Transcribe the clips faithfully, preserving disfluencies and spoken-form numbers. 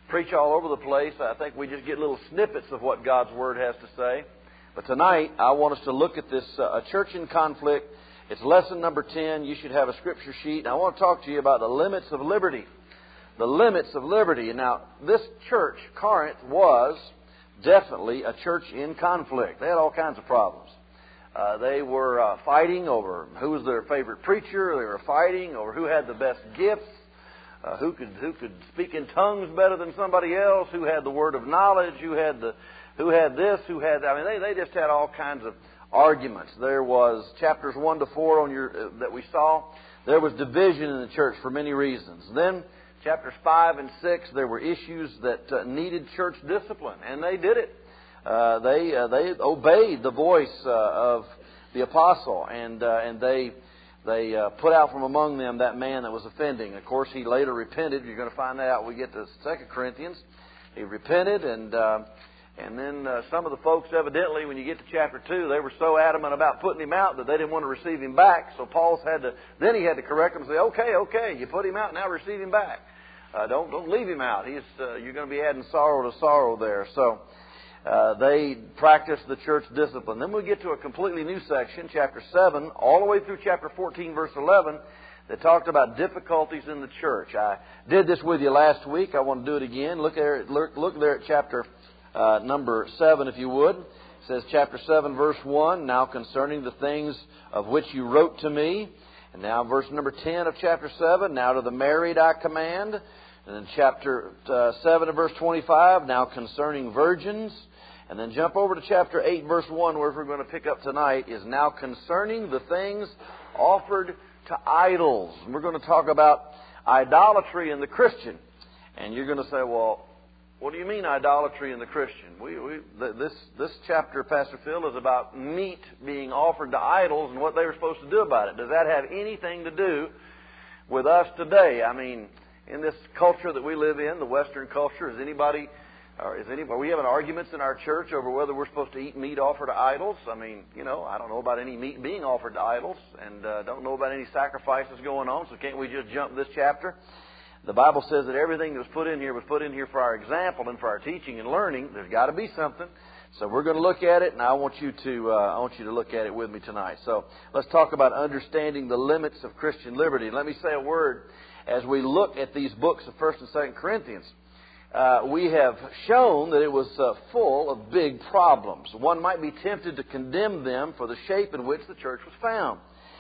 preach all over the place. I think we just get little snippets of what God's Word has to say. But tonight, I want us to look at this, uh, a church in conflict. It's lesson number ten. You should have a scripture sheet. And I want to talk to you about the limits of liberty. The limits of liberty. And now, this church, Corinth, was definitely a church in conflict. They had all kinds of problems. Uh, they were uh, fighting over who was their favorite preacher. They were fighting over who had the best gifts. Uh, who could who could speak in tongues better than somebody else? Who had the word of knowledge? Who had the who had this? Who had? I mean, they they just had all kinds of arguments. There was chapters one to four on your uh, that we saw. There was division in the church for many reasons. Then chapters five and six, there were issues that uh, needed church discipline, and they did it. Uh, they uh, they obeyed the voice uh, of the apostle, and uh, and they. They uh, put out from among them that man that was offending. Of course, he later repented. You're going to find that out when we get to Second Corinthians. He repented, and uh, and then uh, some of the folks, evidently, when you get to chapter two, they were so adamant about putting him out that they didn't want to receive him back. So Paul's had to, then he had to correct them and say, okay, okay, you put him out, now receive him back. Uh, don't don't leave him out. He's uh, you're going to be adding sorrow to sorrow there. So Uh, they practiced the church discipline. Then we get to a completely new section, chapter seven, all the way through chapter fourteen, verse eleven, that talked about difficulties in the church. I did this with you last week. I want to do it again. Look there, look, look there at chapter uh, number seven, if you would. It says, chapter seven, verse one, now concerning the things of which you wrote to me. And now verse number ten of chapter seven, now to the married I command. And then chapter uh, seven and verse twenty-five, now concerning virgins. And then jump over to chapter eight, verse one, where we're going to pick up tonight, is now concerning the things offered to idols. And we're going to talk about idolatry in the Christian. And you're going to say, well, what do you mean idolatry in the Christian? We, we, this, this chapter, Pastor Phil, is about meat being offered to idols and what they were supposed to do about it. Does that have anything to do with us today? I mean, in this culture that we live in, the Western culture, is anybody... Or is anybody, are we having arguments in our church over whether we're supposed to eat meat offered to idols? I mean, you know, I don't know about any meat being offered to idols, and uh, don't know about any sacrifices going on, so can't we just jump this chapter? The Bible says that everything that was put in here was put in here for our example and for our teaching and learning. There's got to be something. So we're going to look at it, and I want you to uh, I want you to look at it with me tonight. So let's talk about understanding the limits of Christian liberty. Let me say a word as we look at these books of First and Second Corinthians. Uh, we have shown that it was uh, full of big problems. One might be tempted to condemn them for the shape in which the church was found.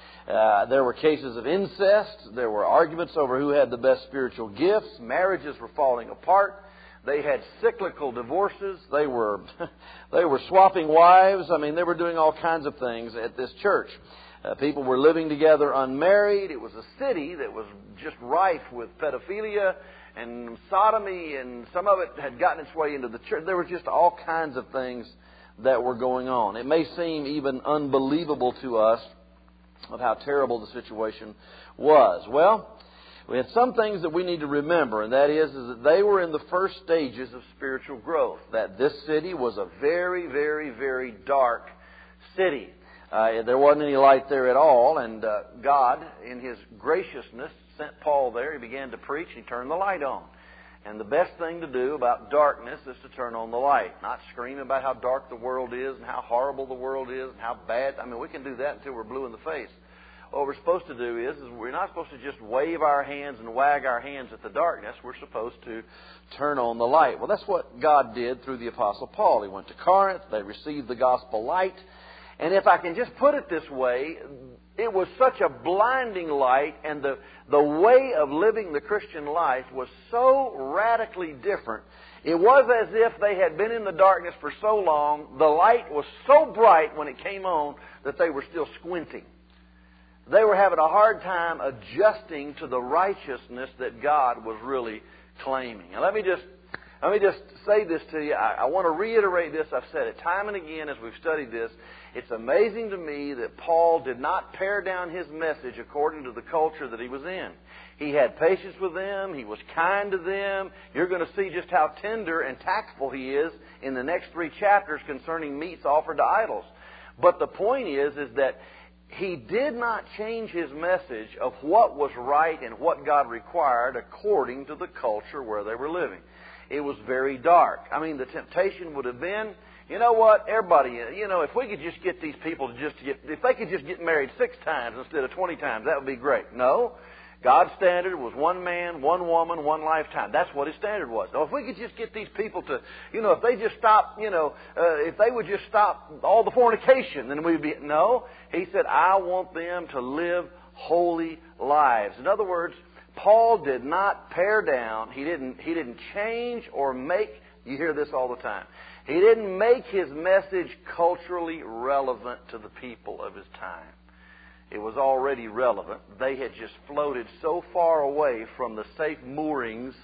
Uh, there were cases of incest. There were arguments over who had the best spiritual gifts. Marriages were falling apart. They had cyclical divorces. They were they were swapping wives. I mean, they were doing all kinds of things at this church. Uh, people were living together unmarried. It was a city that was just rife with pedophilia and sodomy, and some of it had gotten its way into the church. There were just all kinds of things that were going on. It may seem even unbelievable to us of how terrible the situation was. Well, we had some things that we need to remember, and that is, is that they were in the first stages of spiritual growth. That this city was a very, very, very dark city. Uh, there wasn't any light there at all, and uh, God, in His graciousness, sent Paul there. He began to preach, and he turned the light on. And the best thing to do about darkness is to turn on the light. Not scream about how dark the world is and how horrible the world is and how bad. I mean, we can do that until we're blue in the face. What we're supposed to do is, is we're not supposed to just wave our hands and wag our hands at the darkness. We're supposed to turn on the light. Well, that's what God did through the Apostle Paul. He went to Corinth. They received the gospel light. And if I can just put it this way, it was such a blinding light, and the, the way of living the Christian life was so radically different. It was as if they had been in the darkness for so long, the light was so bright when it came on that they were still squinting. They were having a hard time adjusting to the righteousness that God was really claiming. And let me just let me just say this to you. I, I want to reiterate this. I've said it time and again as we've studied this. It's amazing to me that Paul did not pare down his message according to the culture that he was in. He had patience with them. He was kind to them. You're going to see just how tender and tactful he is in the next three chapters concerning meats offered to idols. But the point is, is that he did not change his message of what was right and what God required according to the culture where they were living. It was very dark. I mean, the temptation would have been, you know what, everybody, you know, if we could just get these people to just get, if they could just get married six times instead of twenty times, that would be great. No. God's standard was one man, one woman, one lifetime. That's what His standard was. Now, if we could just get these people to, you know, if they just stop, you know, uh, if they would just stop all the fornication, then we'd be, no. He said, I want them to live holy lives. In other words, Paul did not pare down. He didn't, he didn't change or make, you hear this all the time, he didn't make his message culturally relevant to the people of his time. It was already relevant. They had just floated so far away from the safe moorings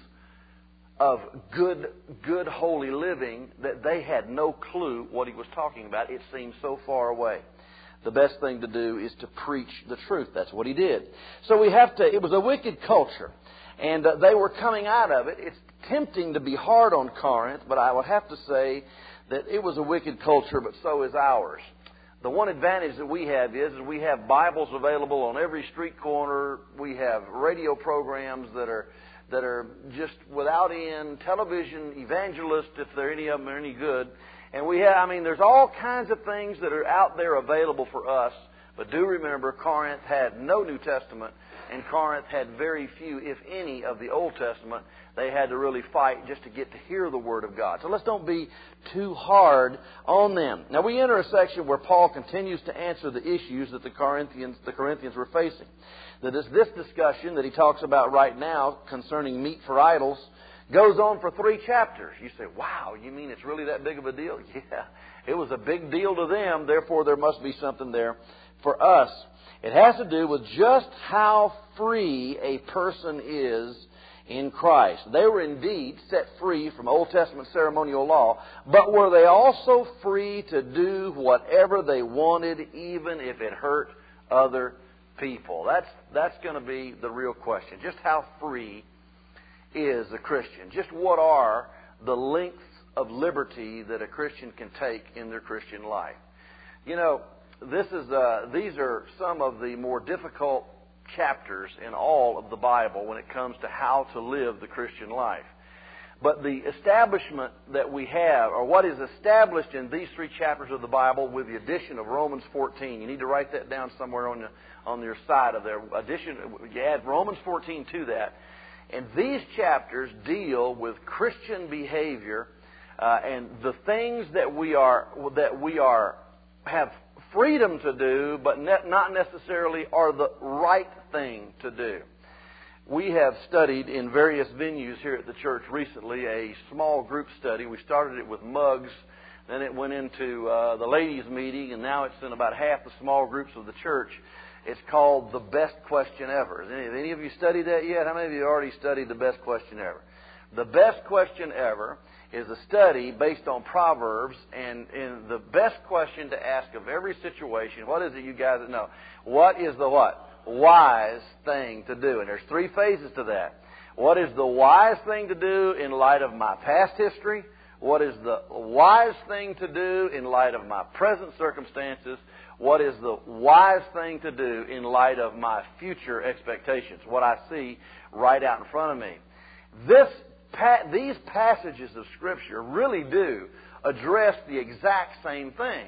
of good, good, holy living that they had no clue what he was talking about. It seemed so far away. The best thing to do is to preach the truth. That's what he did. So we have to, it was a wicked culture. And uh, they were coming out of it. It's tempting to be hard on Corinth, but I would have to say that it was a wicked culture, but so is ours. The one advantage that we have is, is we have Bibles available on every street corner. We have radio programs that are that are just without end, television evangelists, if there any of them are any good. And we have, I mean, there's all kinds of things that are out there available for us. But do remember, Corinth had no New Testament, and Corinth had very few, if any, of the Old Testament. They had to really fight just to get to hear the Word of God. So let's don't be too hard on them. Now we enter a section where Paul continues to answer the issues that the Corinthians, the Corinthians were facing. That is, this discussion that he talks about right now concerning meat for idols goes on for three chapters. You say, wow, you mean it's really that big of a deal? Yeah, it was a big deal to them, therefore there must be something there for us. It has to do with just how free a person is in Christ. They were indeed set free from Old Testament ceremonial law, but were they also free to do whatever they wanted, even if it hurt other people? That's, that's going to be the real question. Just how free is a Christian? Just what are the lengths of liberty that a Christian can take in their Christian life? You know, this is uh, these are some of the more difficult chapters in all of the Bible when it comes to how to live the Christian life. But the establishment that we have, or what is established in these three chapters of the Bible with the addition of Romans fourteen, you need to write that down somewhere on, the, on your side of there. Addition, you add Romans fourteen to that. And these chapters deal with Christian behavior uh, and the things that we are that we are have freedom to do, but not necessarily are the right thing to do. We have studied in various venues here at the church recently a small group study. We started it with mugs, then it went into uh, the ladies' meeting, and now it's in about half the small groups of the church. It's called The Best Question Ever. Has any, have any of you studied that yet? How many of you already studied The Best Question Ever? The Best Question Ever is a study based on Proverbs, and, and the best question to ask of every situation, what is it you guys know? What is the what? Wise thing to do. And there's three phases to that. What is the wise thing to do in light of my past history? What is the wise thing to do in light of my present circumstances? What is the wise thing to do in light of my future expectations? What I see right out in front of me. This These passages of Scripture really do address the exact same thing.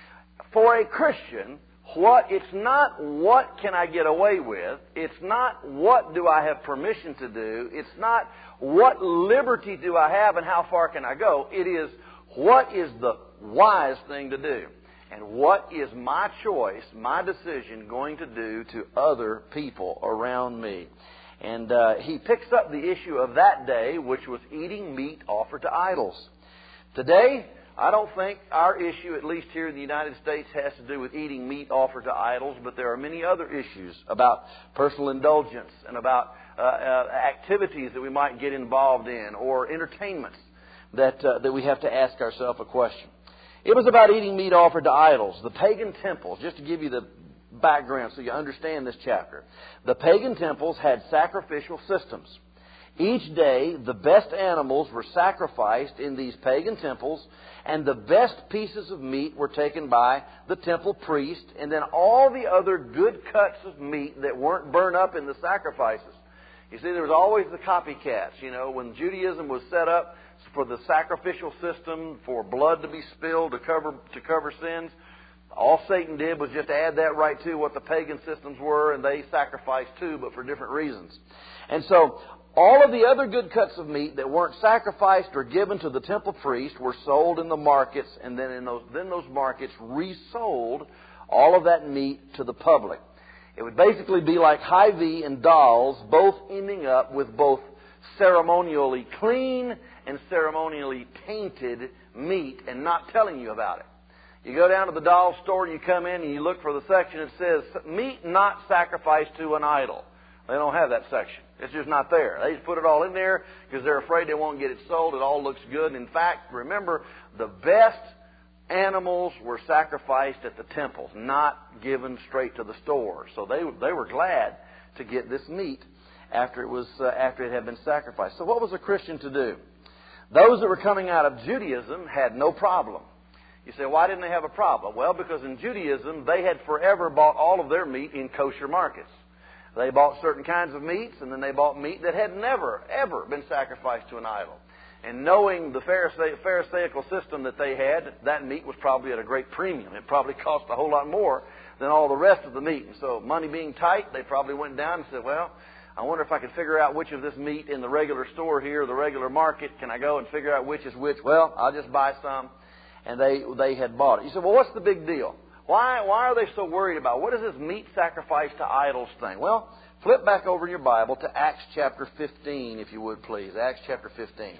For a Christian, what it's not what can I get away with. It's not what do I have permission to do. It's not what liberty do I have and how far can I go. It is what is the wise thing to do. And what is my choice, my decision going to do to other people around me. And uh, he picks up the issue of that day, which was eating meat offered to idols. Today, I don't think our issue, at least here in the United States, has to do with eating meat offered to idols, but there are many other issues about personal indulgence and about uh, uh, activities that we might get involved in or entertainments that, uh, that we have to ask ourselves a question. It was about eating meat offered to idols. The pagan temples, just to give you the background so you understand this chapter. The pagan temples had sacrificial systems. Each day, the best animals were sacrificed in these pagan temples, and the best pieces of meat were taken by the temple priest, and then all the other good cuts of meat that weren't burned up in the sacrifices. You see, there was always the copycats. You know, when Judaism was set up, for the sacrificial system, for blood to be spilled to cover to cover sins. All Satan did was just add that right to what the pagan systems were, and they sacrificed too, but for different reasons. And so all of the other good cuts of meat that weren't sacrificed or given to the temple priest were sold in the markets, and then in those then those markets resold all of that meat to the public. It would basically be like Hy-Vee and dolls, both ending up with both ceremonially clean and ceremonially tainted meat and not telling you about it. You go down to the doll store, you come in and you look for the section that says, meat not sacrificed to an idol. They don't have that section. It's just not there. They just put it all in there because they're afraid they won't get it sold. It all looks good. In fact, remember, the best animals were sacrificed at the temples, not given straight to the store. So they they were glad to get this meat after it was uh, after it had been sacrificed. So what was a Christian to do? Those that were coming out of Judaism had no problem. You say, why didn't they have a problem? Well, because in Judaism, they had forever bought all of their meat in kosher markets. They bought certain kinds of meats, and then they bought meat that had never, ever been sacrificed to an idol. And knowing the Pharisee, Pharisaical system that they had, that meat was probably at a great premium. It probably cost a whole lot more than all the rest of the meat. And so, money being tight, they probably went down and said, well, I wonder if I could figure out which of this meat in the regular store here, the regular market, can I go and figure out which is which? Well, I'll just buy some. And they they had bought it. You said, well, what's the big deal? Why why are they so worried about? What is this meat sacrifice to idols thing? Well, flip back over in your Bible to Acts chapter fifteen, if you would, please. Acts chapter fifteen.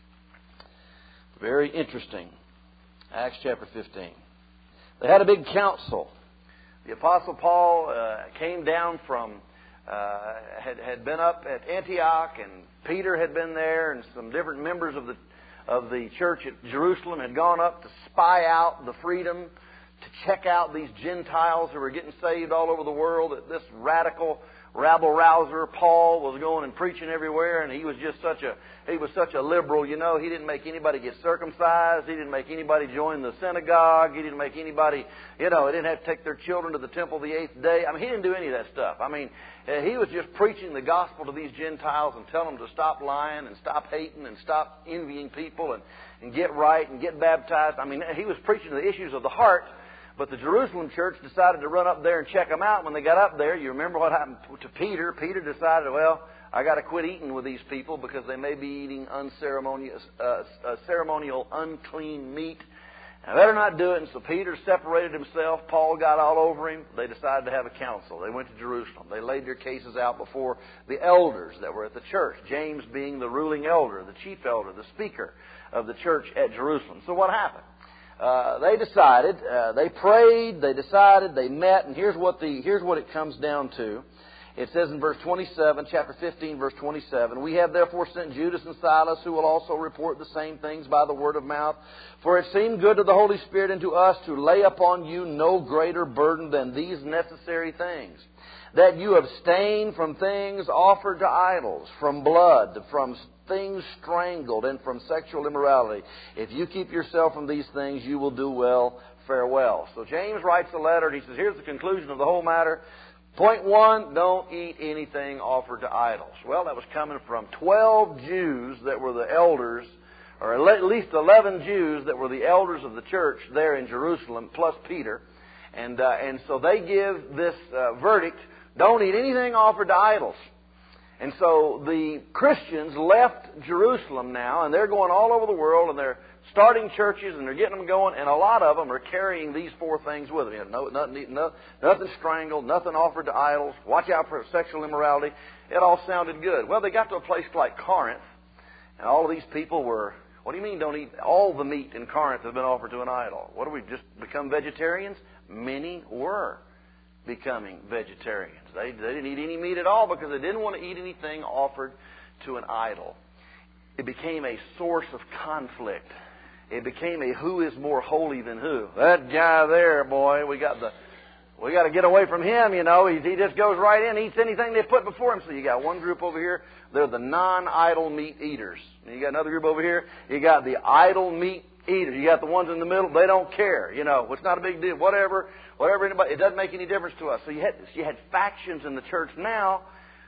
Very interesting. Acts chapter fifteen. They had a big council. The Apostle Paul uh, came down from, uh, had, had been up at Antioch, and Peter had been there, and some different members of the of the church at Jerusalem had gone up to spy out the freedom, to check out these Gentiles who were getting saved all over the world. This radical rabble-rouser Paul was going and preaching everywhere, and he was just such a he was such a liberal. You know, he didn't make anybody get circumcised. He didn't make anybody join the synagogue. He didn't make anybody, you know, he didn't have to take their children to the temple the eighth day. I mean, he didn't do any of that stuff. I mean, he was just preaching the gospel to these Gentiles and telling them to stop lying and stop hating and stop envying people and, and get right and get baptized. I mean, he was preaching the issues of the heart. But the Jerusalem church decided to run up there and check them out. When they got up there, you remember what happened to Peter. Peter decided, well, I got to quit eating with these people because they may be eating unceremonious, uh, uh, ceremonial, unclean meat. I better not do it. And so Peter separated himself. Paul got all over him. They decided to have a council. They went to Jerusalem. They laid their cases out before the elders that were at the church, James being the ruling elder, the chief elder, the speaker of the church at Jerusalem. So what happened? Uh, they decided, uh, they prayed, they decided, they met, and here's what the here's what it comes down to. It says in verse twenty-seven, chapter fifteen, verse twenty-seven, we have therefore sent Judas and Silas, who will also report the same things by the word of mouth. For it seemed good to the Holy Spirit and to us to lay upon you no greater burden than these necessary things, that you abstain from things offered to idols, from blood, from things strangled, and from sexual immorality. If you keep yourself from these things, you will do well. Farewell. So James writes a letter, and he says, here's the conclusion of the whole matter. Point one, don't eat anything offered to idols. Well, that was coming from twelve Jews that were the elders, or at least eleven Jews that were the elders of the church there in Jerusalem, plus Peter. And, uh, and so they give this uh, verdict, don't eat anything offered to idols. And so the Christians left Jerusalem now, and they're going all over the world, and they're starting churches, and they're getting them going, and a lot of them are carrying these four things with them. You know, no, nothing, no, nothing strangled, nothing offered to idols, watch out for sexual immorality. It all sounded good. Well, they got to a place like Corinth, and all of these people were, what do you mean don't eat? All the meat in Corinth has been offered to an idol. What do we, just become vegetarians? Many were becoming vegetarians. They, they didn't eat any meat at all because they didn't want to eat anything offered to an idol. It became a source of conflict. It became a who is more holy than who. That guy there, boy, we got the we got to get away from him, you know. He, he just goes right in, eats anything they put before him. So you got one group over here, they're the non-idol meat eaters. And you got another group over here, you got the idol meat eaters. You got the ones in the middle, they don't care, you know. It's not a big deal. Whatever, whatever anybody, it doesn't make any difference to us. So you had you had factions in the church now.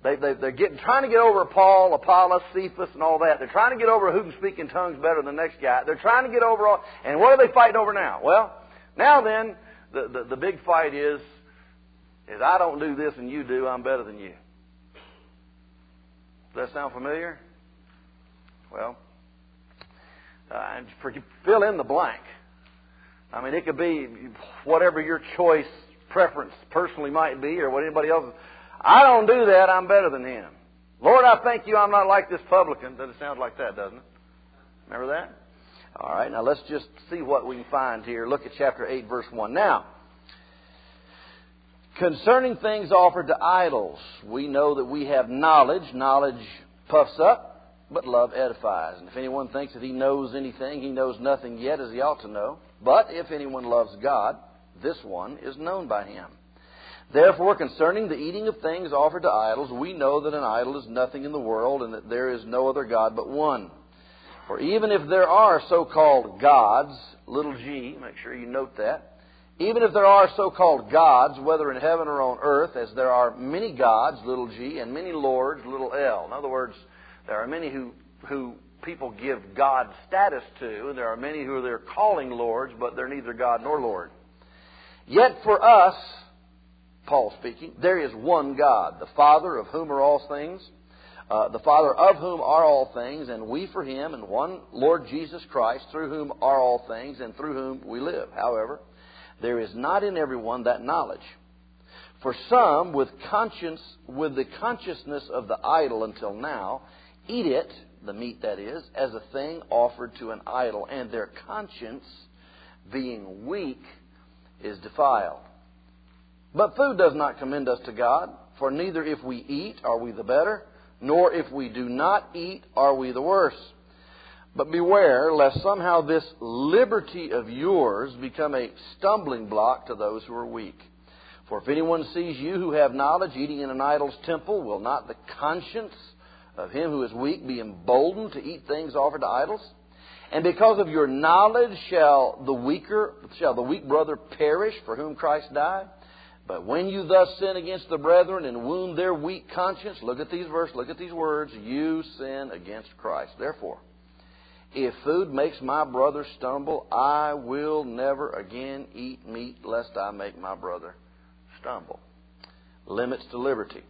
They, they, they're getting, trying to get over Paul, Apollos, Cephas, and all that. They're trying to get over who can speak in tongues better than the next guy. They're trying to get over all... And what are they fighting over now? Well, now then, the, the, the big fight is, is I don't do this and you do, I'm better than you. Does that sound familiar? Well, uh, for, fill in the blank. I mean, it could be whatever your choice, preference personally might be, or what anybody else... I don't do that, I'm better than him. Lord, I thank you I'm not like this publican. Does it sound like that, doesn't it? Remember that? All right, now let's just see what we can find here. Look at chapter eight, verse one. Now, concerning things offered to idols, we know that we have knowledge. Knowledge puffs up, but love edifies. And if anyone thinks that he knows anything, he knows nothing yet as he ought to know. But if anyone loves God, this one is known by him. Therefore, concerning the eating of things offered to idols, we know that an idol is nothing in the world, and that there is no other God but one. For even if there are so-called gods, little g, make sure you note that, even if there are so-called gods, whether in heaven or on earth, as there are many gods, little g, and many lords, little l. In other words, there are many who, who people give God status to, and there are many who they're calling lords, but they're neither God nor Lord. Yet for us, Paul speaking, there is one God, the Father of whom are all things, uh, the Father of whom are all things, and we for Him, and one Lord Jesus Christ, through whom are all things, and through whom we live. However, there is not in everyone that knowledge. For some, with conscience, with the consciousness of the idol until now, eat it, the meat that is, as a thing offered to an idol, and their conscience, being weak, is defiled. But food does not commend us to God, for neither if we eat are we the better, nor if we do not eat are we the worse. But beware, lest somehow this liberty of yours become a stumbling block to those who are weak. For if anyone sees you who have knowledge eating in an idol's temple, will not the conscience of him who is weak be emboldened to eat things offered to idols? And because of your knowledge shall the weaker, shall the weak brother perish for whom Christ died? But when you thus sin against the brethren and wound their weak conscience, look at these verses, look at these words, you sin against Christ. Therefore, if food makes my brother stumble, I will never again eat meat, lest I make my brother stumble. Limits to liberty.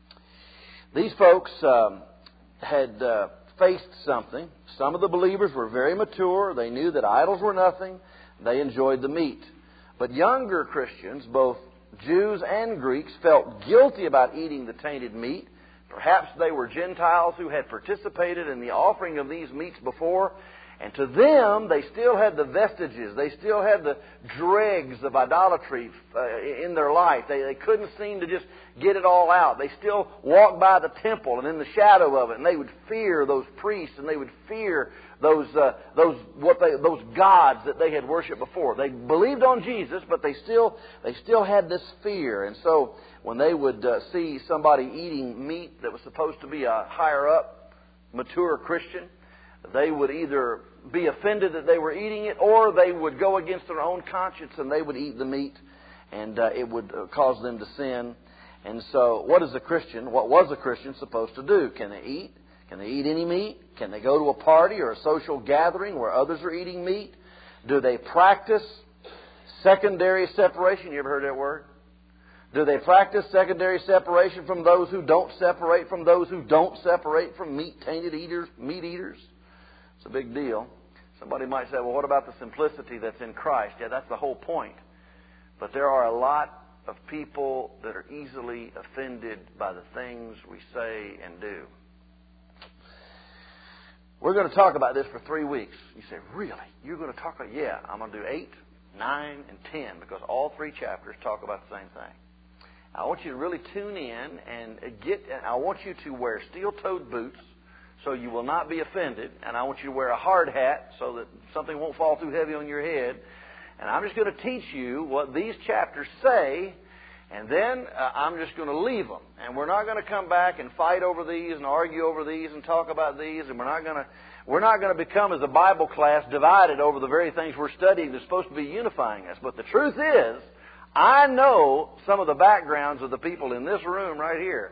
These folks um, had uh, faced something. Some of the believers were very mature. They knew that idols were nothing. They enjoyed the meat. But younger Christians, both Jews and Greeks, felt guilty about eating the tainted meat. Perhaps they were Gentiles who had participated in the offering of these meats before, and to them, they still had the vestiges, they still had the dregs of idolatry uh, in their life. They, they couldn't seem to just get it all out. They still walked by the temple and in the shadow of it, and they would fear those priests, and they would fear those uh, those what they those gods that they had worshipped before. They believed on Jesus, but they still they still had this fear, and so when they would uh, see somebody eating meat that was supposed to be a higher up, mature Christian, they would either be offended that they were eating it, or they would go against their own conscience and they would eat the meat, and uh, it would uh, cause them to sin. And so, what is a Christian? What was a Christian supposed to do? Can they eat? Can they eat any meat? Can they go to a party or a social gathering where others are eating meat? Do they practice secondary separation? You ever heard that word? Do they practice secondary separation from those who don't separate from those who don't separate from meat-tainted eaters, meat eaters? It's a big deal. Somebody might say, well, what about the simplicity that's in Christ? Yeah, that's the whole point. But there are a lot of people that are easily offended by the things we say and do. We're going to talk about this for three weeks. You say, really? You're going to talk about, yeah, I'm going to do eight, nine, and ten, because all three chapters talk about the same thing. I want you to really tune in and get, and I want you to wear steel-toed boots so you will not be offended, and I want you to wear a hard hat so that something won't fall too heavy on your head. And I'm just going to teach you what these chapters say, and then uh, I'm just going to leave them. And we're not going to come back and fight over these and argue over these and talk about these, and we're not going to we're not going to become, as a Bible class, divided over the very things we're studying that's supposed to be unifying us. But the truth is, I know some of the backgrounds of the people in this room right here.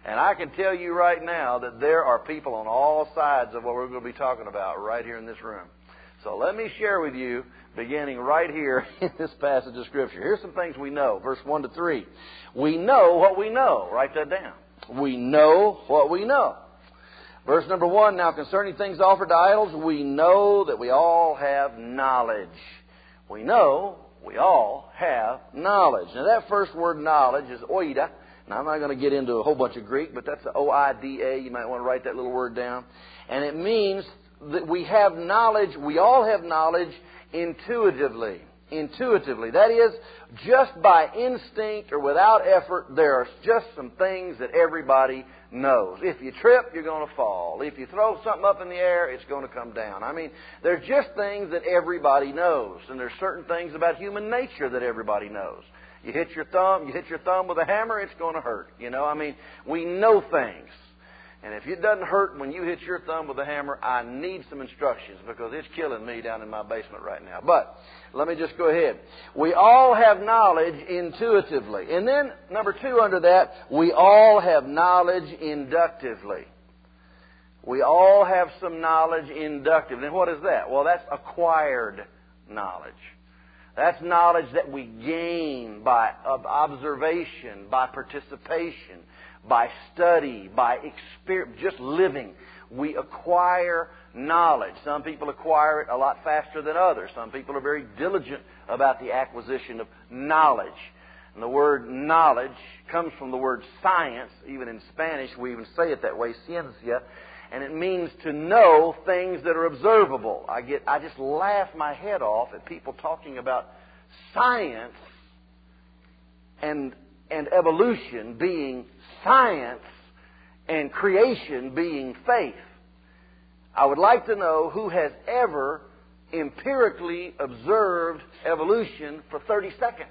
And I can tell you right now that there are people on all sides of what we're going to be talking about right here in this room. So let me share with you, beginning right here in this passage of Scripture. Here's some things we know, verse one to three. We know what we know. Write that down. We know what we know. Verse number one, now concerning things offered to idols, we know that we all have knowledge. We know we all have knowledge. Now that first word knowledge is oida. Now, I'm not going to get into a whole bunch of Greek, but that's O I D A. You might want to write that little word down. And it means that we have knowledge, we all have knowledge intuitively. Intuitively. That is, just by instinct or without effort, there are just some things that everybody knows. If you trip, you're going to fall. If you throw something up in the air, it's going to come down. I mean, there's just things that everybody knows. And there's certain things about human nature that everybody knows. You hit your thumb, you hit your thumb with a hammer, it's going to hurt. You know, I mean, we know things. And if it doesn't hurt when you hit your thumb with a hammer, I need some instructions because it's killing me down in my basement right now. But let me just go ahead. We all have knowledge intuitively. And then, number two under that, we all have knowledge inductively. We all have some knowledge inductively. And what is that? Well, that's acquired knowledge. That's knowledge that we gain by observation, by participation, by study, by experience, just living. We acquire knowledge. Some people acquire it a lot faster than others. Some people are very diligent about the acquisition of knowledge. And the word knowledge comes from the word science. Even in Spanish, we even say it that way, ciencia. And it means to know things that are observable. I get, I just laugh my head off at people talking about science and, and evolution being science and creation being faith. I would like to know who has ever empirically observed evolution for thirty seconds.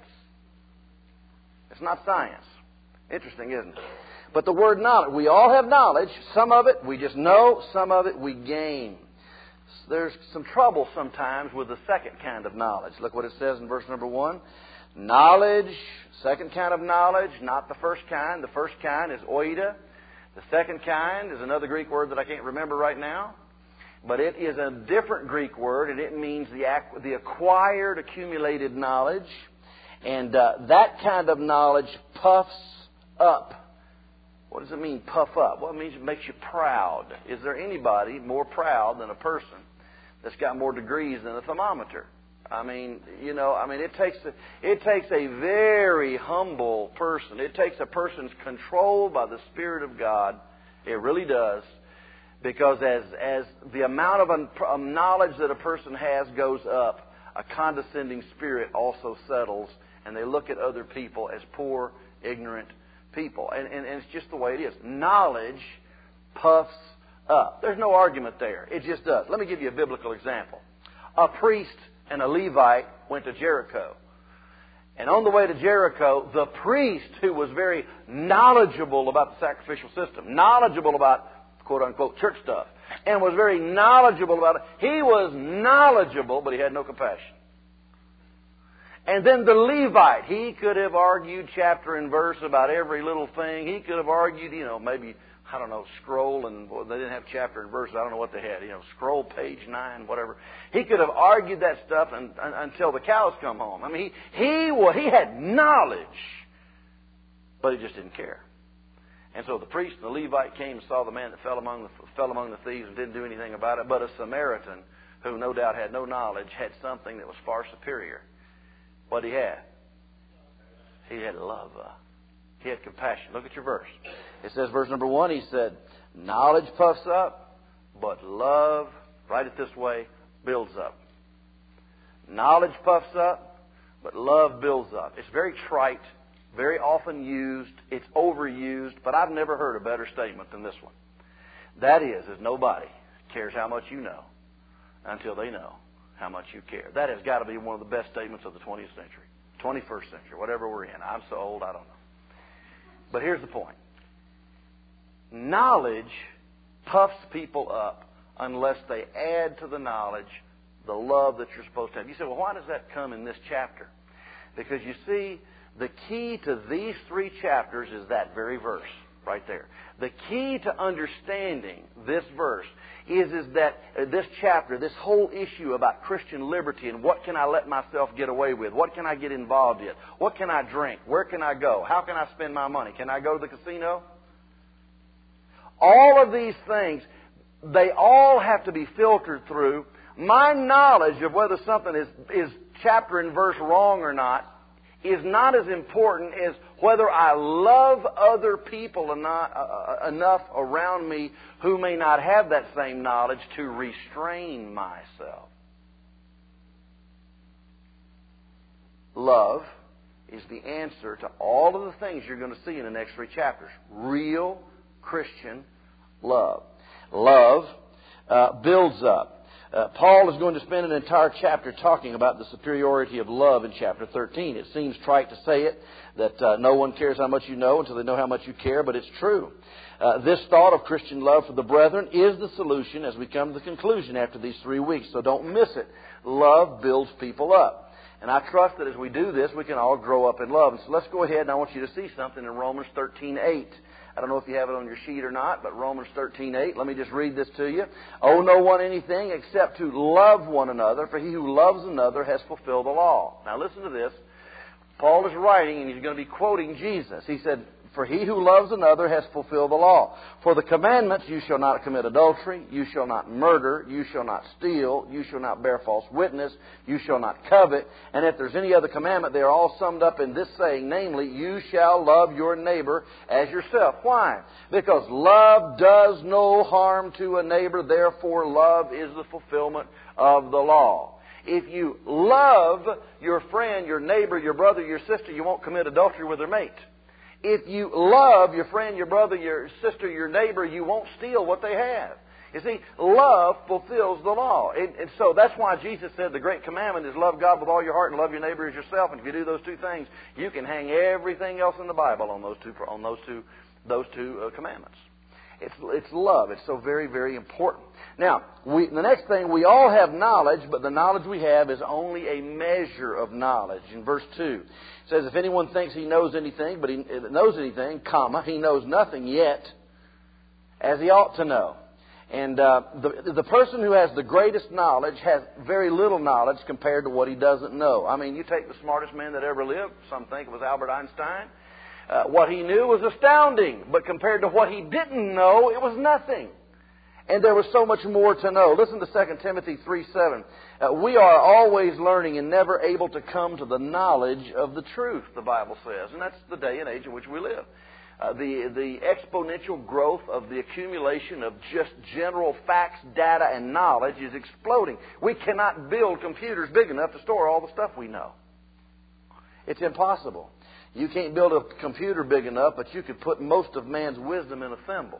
It's not science. Interesting, isn't it? But the word knowledge, we all have knowledge. Some of it we just know, some of it we gain. There's some trouble sometimes with the second kind of knowledge. Look what it says in verse number one. Knowledge, second kind of knowledge, not the first kind. The first kind is oida. The second kind is another Greek word that I can't remember right now. But it is a different Greek word, and it means the, the acquired, accumulated knowledge. And uh, that kind of knowledge puffs up. What does it mean, puff up? Well, it means it makes you proud. Is there anybody more proud than a person that's got more degrees than a thermometer? I mean, you know, I mean, it takes a, it takes a very humble person. It takes a person's controlled by the Spirit of God. It really does. Because as, as the amount of un, knowledge that a person has goes up, a condescending spirit also settles, and they look at other people as poor, ignorant people. And, and, and it's just the way it is. Knowledge puffs up. There's no argument there. It just does. Let me give you a biblical example. A priest and a Levite went to Jericho. And on the way to Jericho, the priest, who was very knowledgeable about the sacrificial system, knowledgeable about quote-unquote church stuff, and was very knowledgeable about it, he was knowledgeable, but he had no compassion. And then the Levite, he could have argued chapter and verse about every little thing. He could have argued, you know, maybe, I don't know, scroll, and well, they didn't have chapter and verse. I don't know what they had. You know, scroll page nine, whatever. He could have argued that stuff and, and, until the cows come home. I mean, he he, well, he had knowledge, but he just didn't care. And so the priest and the Levite came and saw the man that fell among the, fell among the thieves and didn't do anything about it. But a Samaritan, who no doubt had no knowledge, had something that was far superior. What he had? He had love. He had compassion. Look at your verse. It says, verse number one, he said, knowledge puffs up, but love, write it this way, builds up. Knowledge puffs up, but love builds up. It's very trite, very often used. It's overused, but I've never heard a better statement than this one. That is, is nobody cares how much you know until they know how much you care. That has got to be one of the best statements of the twentieth century, twenty-first century, whatever we're in. I'm so old, I don't know. But here's the point. Knowledge puffs people up unless they add to the knowledge the love that you're supposed to have. You say, well, why does that come in this chapter? Because you see, the key to these three chapters is that very verse. right there. The key to understanding this verse is, is that uh, this chapter, this whole issue about Christian liberty and what can I let myself get away with? What can I get involved in? What can I drink? Where can I go? How can I spend my money? Can I go to the casino? All of these things, they all have to be filtered through. My knowledge of whether something is, is chapter and verse wrong or not is not as important as whether I love other people enough, uh, enough around me who may not have that same knowledge to restrain myself. Love is the answer to all of the things you're going to see in the next three chapters. Real Christian love. Love uh, builds up. Uh, Paul is going to spend an entire chapter talking about the superiority of love in chapter thirteen. It seems trite to say it, that uh, no one cares how much you know until they know how much you care, but it's true. Uh, this thought of Christian love for the brethren is the solution as we come to the conclusion after these three weeks, so don't miss it. Love builds people up. And I trust that as we do this, we can all grow up in love. And so let's go ahead, and I want you to see something in Romans thirteen eight. I don't know if you have it on your sheet or not, but Romans thirteen eight, let me just read this to you. Owe no one anything except to love one another, for he who loves another has fulfilled the law. Now listen to this. Paul is writing, and he's going to be quoting Jesus. He said, for he who loves another has fulfilled the law. For the commandments, you shall not commit adultery, you shall not murder, you shall not steal, you shall not bear false witness, you shall not covet. And if there's any other commandment, they are all summed up in this saying, namely, you shall love your neighbor as yourself. Why? Because love does no harm to a neighbor, therefore love is the fulfillment of the law. If you love your friend, your neighbor, your brother, your sister, you won't commit adultery with their mate. If you love your friend, your brother, your sister, your neighbor, you won't steal what they have. You see, love fulfills the law. And, and so that's why Jesus said the great commandment is love God with all your heart and love your neighbor as yourself. And if you do those two things, you can hang everything else in the Bible on those two, on those two, those two uh, commandments. It's, it's love. It's so very, very important. Now, we, the next thing, we all have knowledge, but the knowledge we have is only a measure of knowledge. In verse two, it says, if anyone thinks he knows anything, but he knows anything, comma, he knows nothing yet, as he ought to know. And uh, the, the person who has the greatest knowledge has very little knowledge compared to what he doesn't know. I mean, you take the smartest man that ever lived, some think it was Albert Einstein. Uh, what he knew was astounding, but compared to what he didn't know, it was nothing. And there was so much more to know. Listen to Second Timothy three seven. Uh, we are always learning and never able to come to the knowledge of the truth, the Bible says. And that's the day and age in which we live. Uh, the, the exponential growth of the accumulation of just general facts, data, and knowledge is exploding. We cannot build computers big enough to store all the stuff we know. It's impossible. You can't build a computer big enough, but you could put most of man's wisdom in a thimble.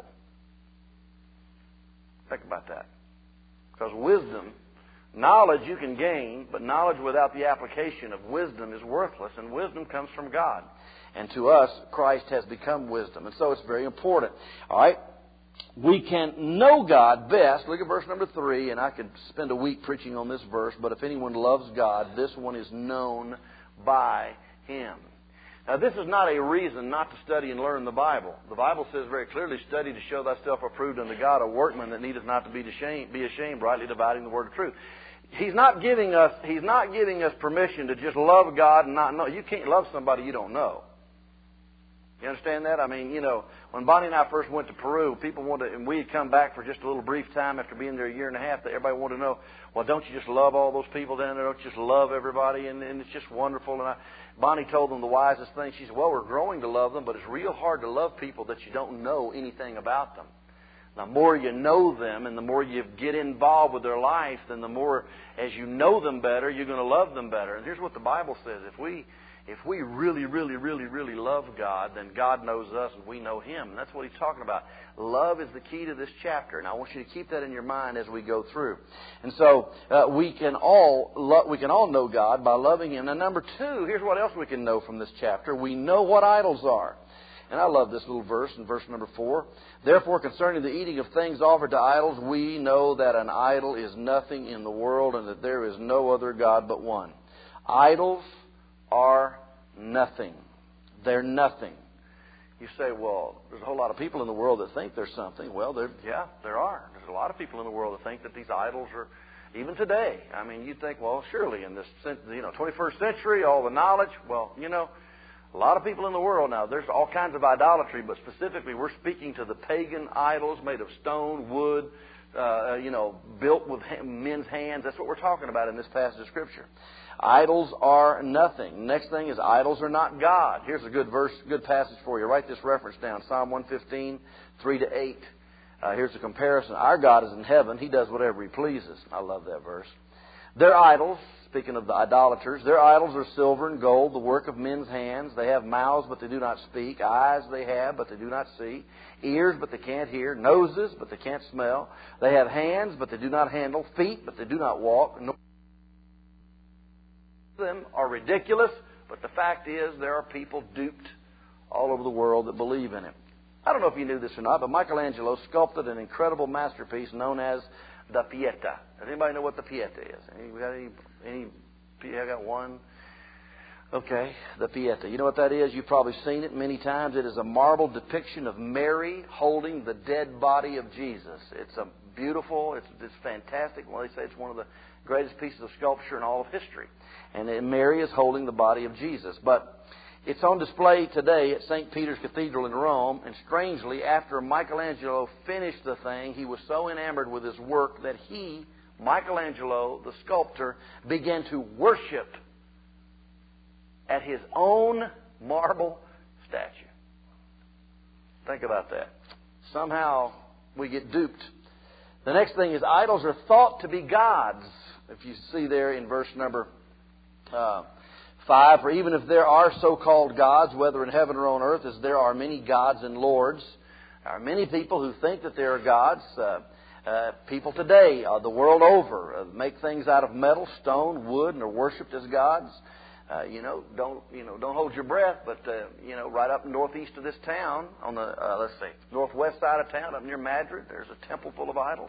Think about that. Because wisdom, knowledge you can gain, but knowledge without the application of wisdom is worthless. And wisdom comes from God. And to us, Christ has become wisdom. And so it's very important. All right? We can know God best. Look at verse number three, and I could spend a week preaching on this verse, but if anyone loves God, this one is known by Him. Now, this is not a reason not to study and learn the Bible. The Bible says very clearly, study to show thyself approved unto God, a workman that needeth not to be ashamed, be ashamed, rightly dividing the word of truth. He's not giving us, He's not giving us permission to just love God and not know. You can't love somebody you don't know. You understand that? I mean, you know, when Bonnie and I first went to Peru, people wanted, and we had come back for just a little brief time after being there a year and a half, that everybody wanted to know, well, don't you just love all those people down there? Don't you just love everybody? And, and it's just wonderful. And I, Bonnie told them the wisest thing. She said, well, we're growing to love them, but it's real hard to love people that you don't know anything about them. The more you know them and the more you get involved with their life, then the more, as you know them better, you're going to love them better. And here's what the Bible says. If we If we really, really, really, really love God, then God knows us and we know Him. And that's what He's talking about. Love is the key to this chapter. And I want you to keep that in your mind as we go through. And so uh, we can all lo- we can all know God by loving Him. And number two, here's what else we can know from this chapter. We know what idols are. And I love this little verse in verse number four. Therefore, concerning the eating of things offered to idols, we know that an idol is nothing in the world and that there is no other God but one. Idols are nothing. They're nothing. You say, well, there's a whole lot of people in the world that think there's something. Well, there, yeah, there are. There's a lot of people in the world that think that these idols are, even today. I mean, you think, well, surely in this, you know, twenty-first century, all the knowledge. Well, you know, a lot of people in the world now, there's all kinds of idolatry, but specifically we're speaking to the pagan idols made of stone, wood, uh, you know, built with men's hands. That's what we're talking about in this passage of Scripture. Idols are nothing. Next thing is idols are not God. Here's a good verse, good passage for you. Write this reference down. Psalm one fifteen, three to eight. Uh, here's a comparison. Our God is in heaven. He does whatever He pleases. I love that verse. Their idols, speaking of the idolaters, their idols are silver and gold, the work of men's hands. They have mouths, but they do not speak. Eyes they have, but they do not see. Ears, but they can't hear. Noses, but they can't smell. They have hands, but they do not handle. Feet, but they do not walk. No them are ridiculous, but the fact is there are people duped all over the world that believe in it. I don't know if you knew this or not, but Michelangelo sculpted an incredible masterpiece known as the Pieta. Does anybody know what the Pieta is? Any, we got any, any, I got one. Okay, the Pieta. You know what that is? You've probably seen it many times. It is a marble depiction of Mary holding the dead body of Jesus. It's a beautiful, it's, it's fantastic. Well, they say it's one of the greatest pieces of sculpture in all of history. And Mary is holding the body of Jesus. But it's on display today at Saint Peter's Cathedral in Rome. And strangely, after Michelangelo finished the thing, he was so enamored with his work that he, Michelangelo, the sculptor, began to worship at his own marble statue. Think about that. Somehow we get duped. The next thing is idols are thought to be gods. If you see there in verse number uh, five, for even if there are so-called gods, whether in heaven or on earth, as there are many gods and lords, there are many people who think that there are gods. Uh, uh, people today, uh, the world over, uh, make things out of metal, stone, wood, and are worshipped as gods. Uh, you know, don't you know? Don't hold your breath. But uh, you know, right up northeast of this town, on the uh, let's see, northwest side of town, up near Madrid, there's a temple full of idols.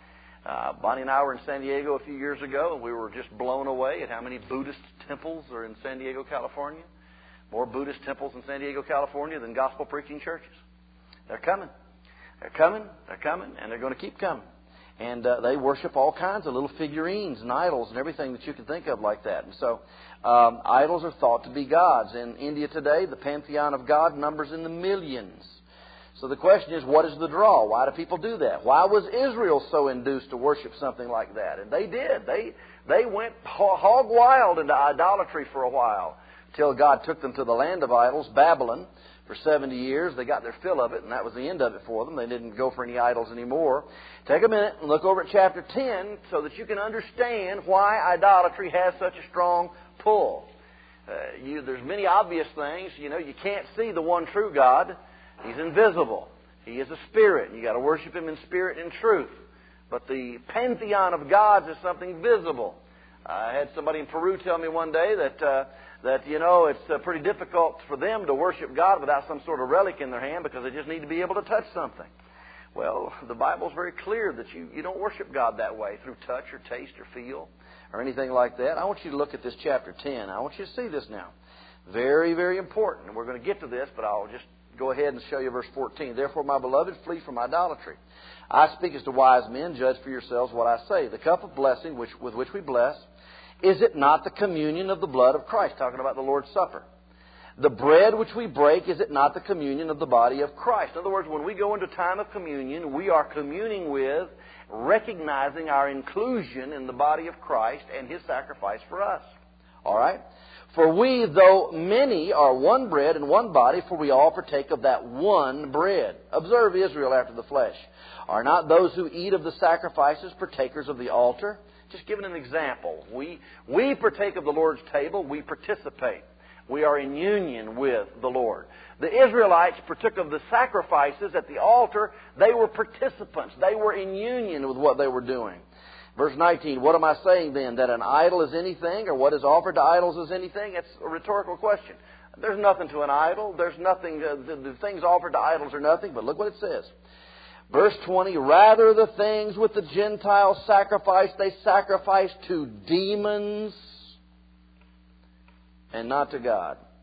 Uh, Bonnie and I were in San Diego a few years ago, and we were just blown away at how many Buddhist temples are in San Diego, California. More Buddhist temples in San Diego, California than gospel preaching churches. They're coming. They're coming. They're coming, and they're going to keep coming. And uh, they worship all kinds of little figurines and idols and everything that you can think of like that. And so um, idols are thought to be gods. In India today, the pantheon of God numbers in the millions. So the question is, what is the draw? Why do people do that? Why was Israel so induced to worship something like that? And they did. They they went hog wild into idolatry for a while until God took them to the land of idols, Babylon, for seventy years. They got their fill of it, and that was the end of it for them. They didn't go for any idols anymore. Take a minute and look over at chapter ten so that you can understand why idolatry has such a strong pull. Uh, you, there's many obvious things. You know, you can't see the one true God. He's invisible. He is a spirit. You got to worship Him in spirit and in truth. But the pantheon of gods is something visible. I had somebody in Peru tell me one day that uh, that you know it's uh, pretty difficult for them to worship God without some sort of relic in their hand because they just need to be able to touch something. Well, the Bible's very clear that you, you don't worship God that way through touch or taste or feel or anything like that. I want you to look at this chapter ten. I want you to see this now. Very, very important. And we're going to get to this, but I'll just go ahead and show you verse fourteen. Therefore, my beloved, flee from idolatry. I speak as to wise men. Judge for yourselves what I say. The cup of blessing which, with which we bless, is it not the communion of the blood of Christ? Talking about the Lord's Supper. The bread which we break, is it not the communion of the body of Christ? In other words, when we go into time of communion, we are communing with, recognizing our inclusion in the body of Christ and His sacrifice for us. All right? For we, though many, are one bread and one body, for we all partake of that one bread. Observe Israel after the flesh. Are not those who eat of the sacrifices partakers of the altar? Just giving an example. We, we partake of the Lord's table. We participate. We are in union with the Lord. The Israelites partook of the sacrifices at the altar. They were participants. They were in union with what they were doing. Verse nineteen, what am I saying then? That an idol is anything, or what is offered to idols is anything? It's a rhetorical question. There's nothing to an idol. There's nothing, uh, the, the things offered to idols are nothing, but look what it says. Verse twenty, rather the things with the Gentiles sacrifice, they sacrifice to demons and not to God.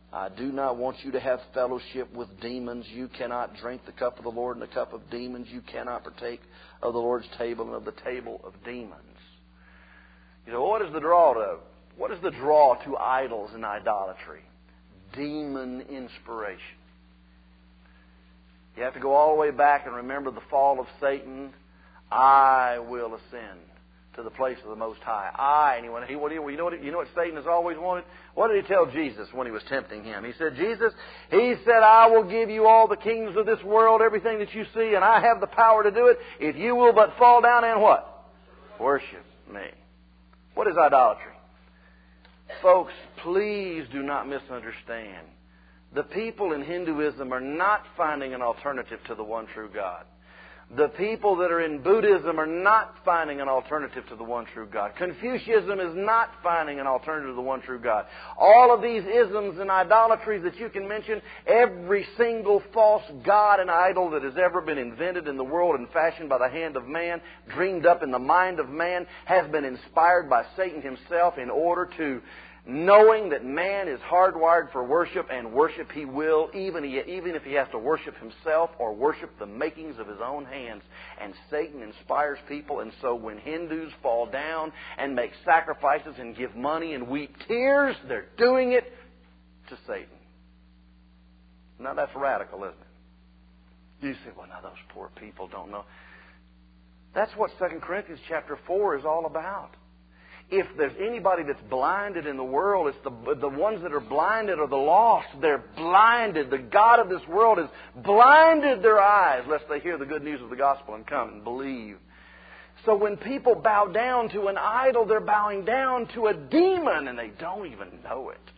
I do not want you to have fellowship with demons. You cannot drink the cup of the Lord and the cup of demons. You cannot partake of the Lord's table and of the table of demons. You know, what is the draw to, what is the draw to idols and idolatry? Demon inspiration. You have to go all the way back and remember the fall of Satan. I will ascend to the place of the Most High. I, and he, what, he, you know what, you know what Satan has always wanted? What did he tell Jesus when he was tempting him? He said, Jesus, he said, I will give you all the kingdoms of this world, everything that you see, and I have the power to do it, if you will but fall down and what? Worship me. What is idolatry? Folks, please do not misunderstand. The people in Hinduism are not finding an alternative to the one true God. The people that are in Buddhism are not finding an alternative to the one true God. Confucianism is not finding an alternative to the one true God. All of these isms and idolatries that you can mention, every single false god and idol that has ever been invented in the world and fashioned by the hand of man, dreamed up in the mind of man, has been inspired by Satan himself in order to, knowing that man is hardwired for worship, and worship he will, even, he, even if he has to worship himself or worship the makings of his own hands. And Satan inspires people, and so when Hindus fall down and make sacrifices and give money and weep tears, they're doing it to Satan. Now that's radical, isn't it? You say, well, now those poor people don't know. That's what Second Corinthians chapter four is all about. If there's anybody that's blinded in the world, it's the, the ones that are blinded are the lost. They're blinded. The God of this world has blinded their eyes lest they hear the good news of the gospel and come and believe. So when people bow down to an idol, they're bowing down to a demon and they don't even know it.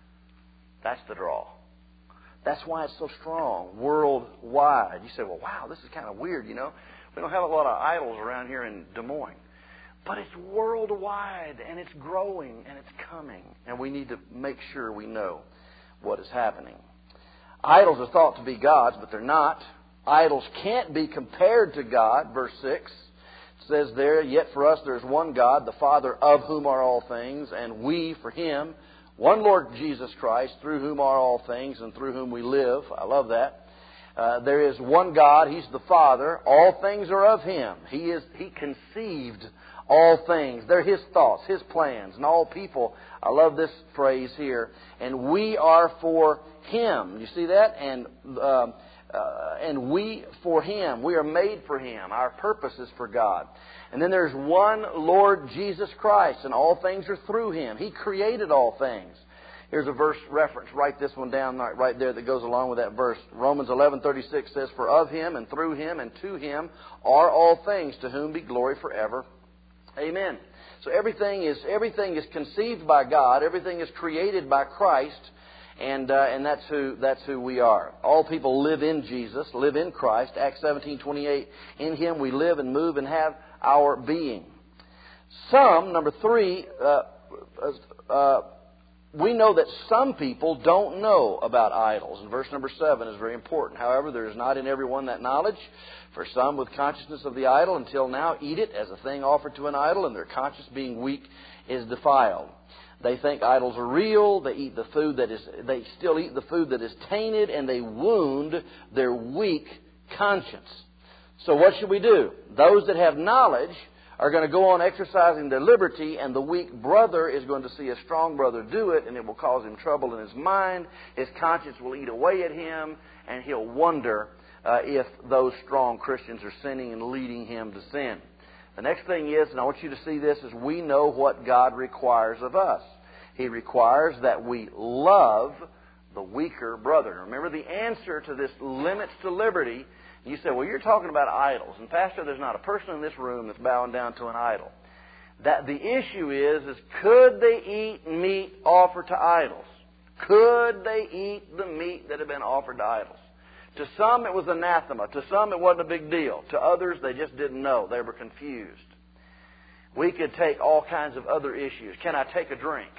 That's the draw. That's why it's so strong worldwide. You say, well, wow, this is kind of weird, you know. We don't have a lot of idols around here in Des Moines. But it's worldwide, and it's growing, and it's coming. And we need to make sure we know what is happening. Idols are thought to be gods, but they're not. Idols can't be compared to God. Verse six says there, yet for us there is one God, the Father of whom are all things, and we for Him, one Lord Jesus Christ, through whom are all things, and through whom we live. I love that. Uh, there is one God. He's the Father. All things are of Him. He is. He conceived all things. They're His thoughts, His plans, and all people. I love this phrase here. And we are for Him. You see that? And uh, uh, and we for Him. We are made for Him. Our purpose is for God. And then there's one Lord Jesus Christ, and all things are through Him. He created all things. Here's a verse reference. Write this one down right there that goes along with that verse. Romans eleven thirty-six says, for of Him and through Him and to Him are all things, to whom be glory forever. Amen. So everything is everything is conceived by God. Everything is created by Christ, and uh, and that's who that's who we are. All people live in Jesus, live in Christ. Acts seventeen twenty-eight. In Him we live and move and have our being. Some number three. Uh, uh, we know that some people don't know about idols, and verse number seven is very important. However, there is not in everyone that knowledge. For some, with consciousness of the idol, until now eat it as a thing offered to an idol, and their conscience, being weak, is defiled. They think idols are real. They eat the food that is. They still eat the food that is tainted, and they wound their weak conscience. So, what should we do? Those that have knowledge are going to go on exercising their liberty, and the weak brother is going to see a strong brother do it, and it will cause him trouble in his mind. His conscience will eat away at him, and he'll wonder Uh, if those strong Christians are sinning and leading him to sin. The next thing is, and I want you to see this, is we know what God requires of us. He requires that we love the weaker brother. Remember, the answer to this limits to liberty. You say, well, you're talking about idols. And Pastor, there's not a person in this room that's bowing down to an idol. That the issue is, is could they eat meat offered to idols? Could they eat the meat that had been offered to idols? To some, it was anathema. To some, it wasn't a big deal. To others, they just didn't know. They were confused. We could take all kinds of other issues. Can I take a drink?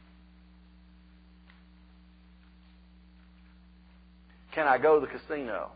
Can I go to the casino?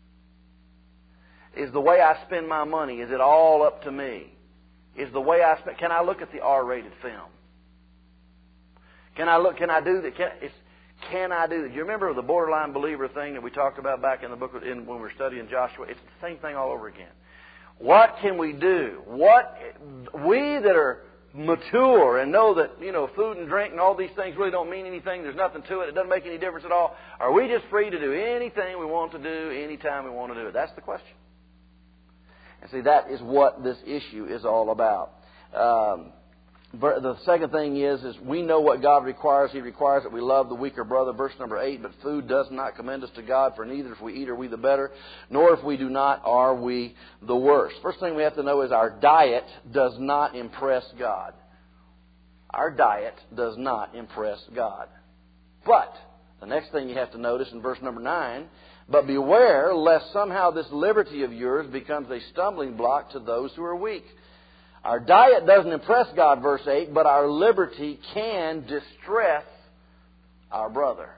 Is the way I spend my money, is it all up to me? Is the way I spend, can I look at the R-rated film? Can I look, can I do that? Can, it's, Can I do that? Do you remember the borderline believer thing that we talked about back in the book in, when we were studying Joshua? It's the same thing all over again. What can we do? What we that are mature and know that, you know, food and drink and all these things really don't mean anything. There's nothing to it. It doesn't make any difference at all. Are we just free to do anything we want to do anytime we want to do it? That's the question. And see, that is what this issue is all about. Um, the second thing is, is we know what God requires. He requires that we love the weaker brother. Verse number eight, but food does not commend us to God, for neither if we eat are we the better, nor if we do not are we the worse. First thing we have to know is our diet does not impress God. Our diet does not impress God. But the next thing you have to notice in verse number nine, but beware lest somehow this liberty of yours becomes a stumbling block to those who are weak. Our diet doesn't impress God, verse eight, but our liberty can distress our brother.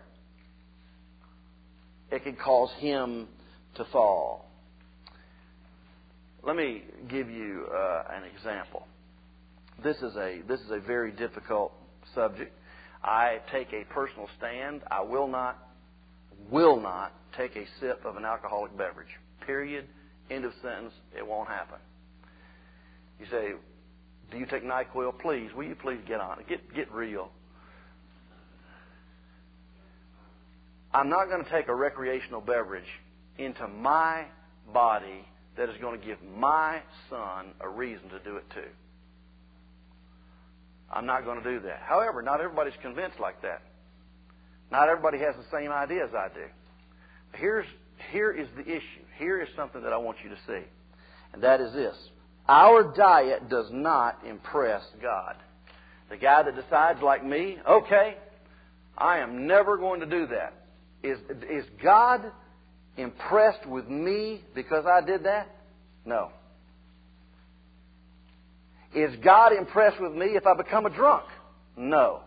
It can cause him to fall. Let me give you uh, an example. This is a this is a very difficult subject. I take a personal stand. I will not, will not take a sip of an alcoholic beverage. Period. End of sentence. It won't happen. You say, do you take NyQuil? Please, will you please get on it? Get, get real. I'm not going to take a recreational beverage into my body that is going to give my son a reason to do it too. I'm not going to do that. However, not everybody's convinced like that. Not everybody has the same idea as I do. Here's, here is the issue. Here is something that I want you to see. And that is this. Our diet does not impress God. The guy that decides like me, okay, I am never going to do that. Is, is God impressed with me because I did that? No. Is God impressed with me if I become a drunk? No.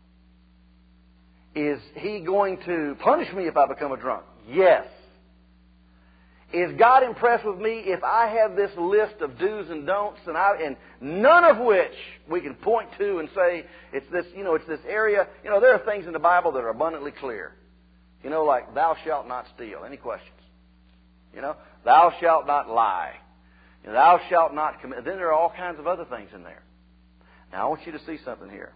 Is He going to punish me if I become a drunk? Yes. Is God impressed with me if I have this list of do's and don'ts, and I and none of which we can point to and say it's this, you know, it's this area. You know, there are things in the Bible that are abundantly clear. You know, like thou shalt not steal. Any questions? You know, thou shalt not lie. You know, thou shalt not commit. Then there are all kinds of other things in there. Now I want you to see something here.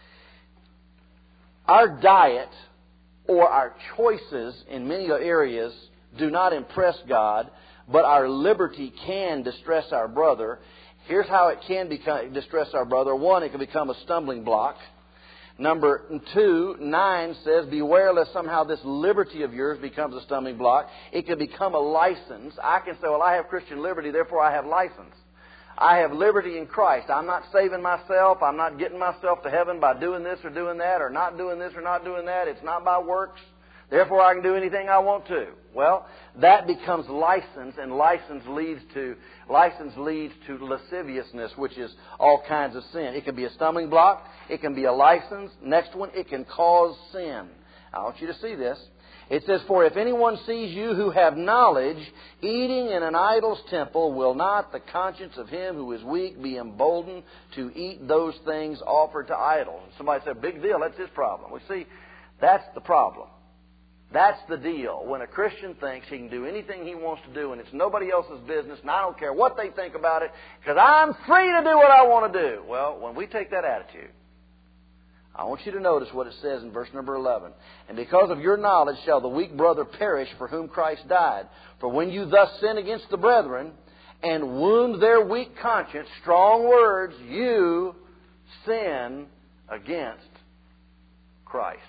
Our diet or our choices in many areas do not impress God, but our liberty can distress our brother. Here's how it can become, distress our brother. One, it can become a stumbling block. Number two, nine says, beware lest somehow this liberty of yours becomes a stumbling block. It can become a license. I can say, well, I have Christian liberty, therefore I have license. I have liberty in Christ. I'm not saving myself. I'm not getting myself to heaven by doing this or doing that or not doing this or not doing that. It's not by works. Therefore, I can do anything I want to. Well, that becomes license, and license leads to license leads to lasciviousness, which is all kinds of sin. It can be a stumbling block. It can be a license. Next one, it can cause sin. I want you to see this. It says, for if anyone sees you who have knowledge eating in an idol's temple, will not the conscience of him who is weak be emboldened to eat those things offered to idols? Somebody said, big deal, that's his problem. Well, see, that's the problem. That's the deal. When a Christian thinks he can do anything he wants to do and it's nobody else's business and I don't care what they think about it because I'm free to do what I want to do. Well, when we take that attitude, I want you to notice what it says in verse number eleven. And because of your knowledge shall the weak brother perish for whom Christ died. For when you thus sin against the brethren and wound their weak conscience, strong words, you sin against Christ.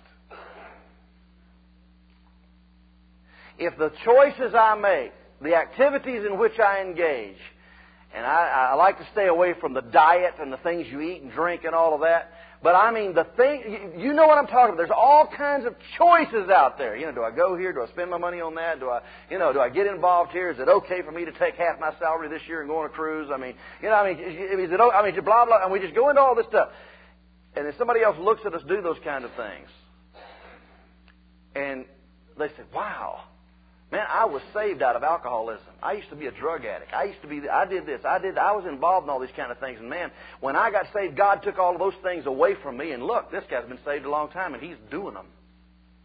If the choices I make, the activities in which I engage, and I, I like to stay away from the diet and the things you eat and drink and all of that, but I mean the thing, you know what I'm talking about. There's all kinds of choices out there. You know, do I go here? Do I spend my money on that? Do I, you know, do I get involved here? Is it okay for me to take half my salary this year and go on a cruise? I mean, you know, I mean, is it? I mean, blah blah, and we just go into all this stuff, and then somebody else looks at us do those kind of things, and they say, "Wow." Man, I was saved out of alcoholism. I used to be a drug addict. I used to be, I did this, I did, I was involved in all these kind of things. And man, when I got saved, God took all of those things away from me. And look, this guy's been saved a long time and he's doing them.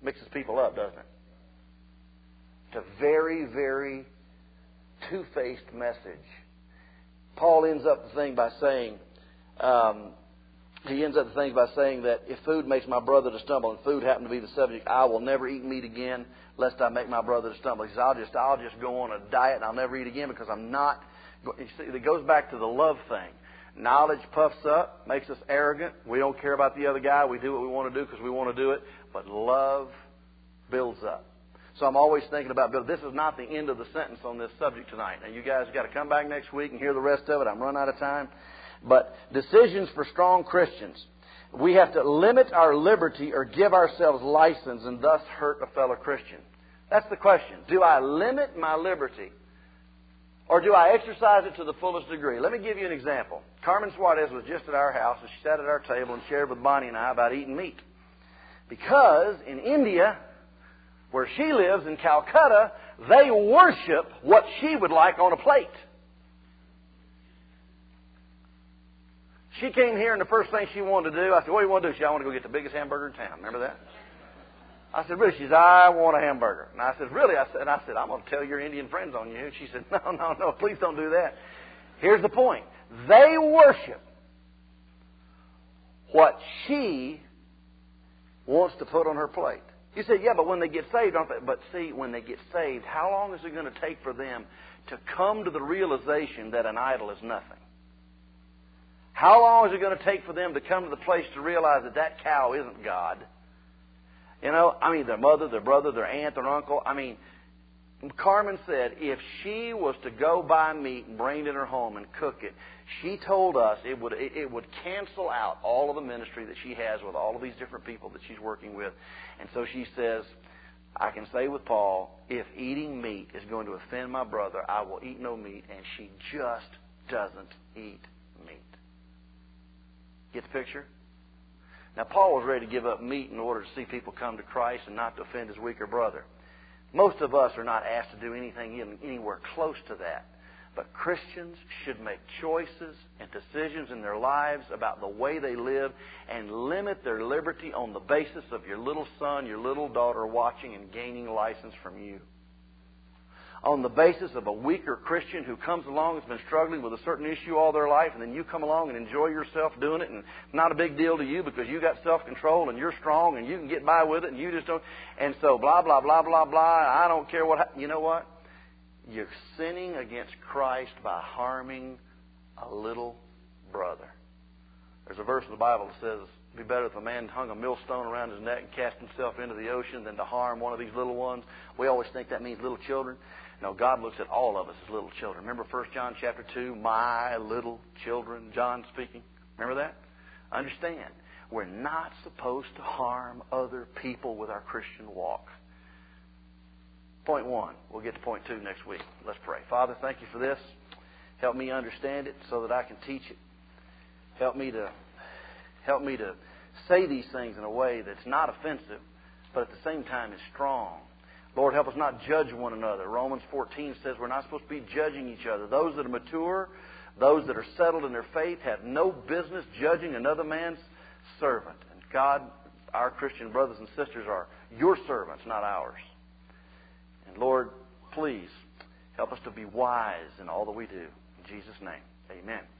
Mixes people up, doesn't it? It's a very, very two-faced message. Paul ends up the thing by saying, um, he ends up the thing by saying that if food makes my brother to stumble, and food happened to be the subject, I will never eat meat again, lest I make my brother to stumble. He says, I'll just, I'll just go on a diet and I'll never eat again because I'm not. You see, it goes back to the love thing. Knowledge puffs up, makes us arrogant. We don't care about the other guy. We do what we want to do because we want to do it. But love builds up. So I'm always thinking about, Bill, this is not the end of the sentence on this subject tonight. Now, you guys got to come back next week and hear the rest of it. I'm running out of time. But decisions for strong Christians. We have to limit our liberty or give ourselves license and thus hurt a fellow Christian. That's the question. Do I limit my liberty or do I exercise it to the fullest degree? Let me give you an example. Carmen Suarez was just at our house and she sat at our table and shared with Bonnie and I about eating meat. Because in India, where she lives in Calcutta, they worship what she would like on a plate. She came here and the first thing she wanted to do, I said, what do you want to do? She said, I want to go get the biggest hamburger in town. Remember that? I said, really? She said, I want a hamburger. And I said, really? I said, and I said, I'm going to tell your Indian friends on you. And she said, no, no, no, please don't do that. Here's the point. They worship what she wants to put on her plate. You say, yeah, but when they get saved, aren't they? But see, when they get saved, how long is it going to take for them to come to the realization that an idol is nothing? How long is it going to take for them to come to the place to realize that that cow isn't God? You know, I mean, their mother, their brother, their aunt, their uncle. I mean, Carmen said if she was to go buy meat and bring it in her home and cook it, she told us it would it, it would cancel out all of the ministry that she has with all of these different people that she's working with. And so she says, I can say with Paul, if eating meat is going to offend my brother, I will eat no meat. And she just doesn't eat meat. Get the picture? Now, Paul was ready to give up meat in order to see people come to Christ and not to offend his weaker brother. Most of us are not asked to do anything anywhere close to that. But Christians should make choices and decisions in their lives about the way they live and limit their liberty on the basis of your little son, your little daughter watching and gaining license from you. On the basis of a weaker Christian who comes along and has been struggling with a certain issue all their life, and then you come along and enjoy yourself doing it, and it's not a big deal to you because you got self-control and you're strong and you can get by with it and you just don't. And so blah, blah, blah, blah, blah, I don't care what. You know what? You're sinning against Christ by harming a little brother. There's a verse in the Bible that says, it'd be better if a man hung a millstone around his neck and cast himself into the ocean than to harm one of these little ones. We always think that means little children. No, God looks at all of us as little children. Remember First John chapter two, my little children, John speaking? Remember that? Understand, we're not supposed to harm other people with our Christian walk. Point one. We'll get to point two next week. Let's pray. Father, thank you for this. Help me understand it so that I can teach it. Help me to help me to say these things in a way that's not offensive, but at the same time is strong. Lord, help us not judge one another. Romans fourteen says we're not supposed to be judging each other. Those that are mature, those that are settled in their faith, have no business judging another man's servant. And God, our Christian brothers and sisters are your servants, not ours. And Lord, please help us to be wise in all that we do. In Jesus' name, amen.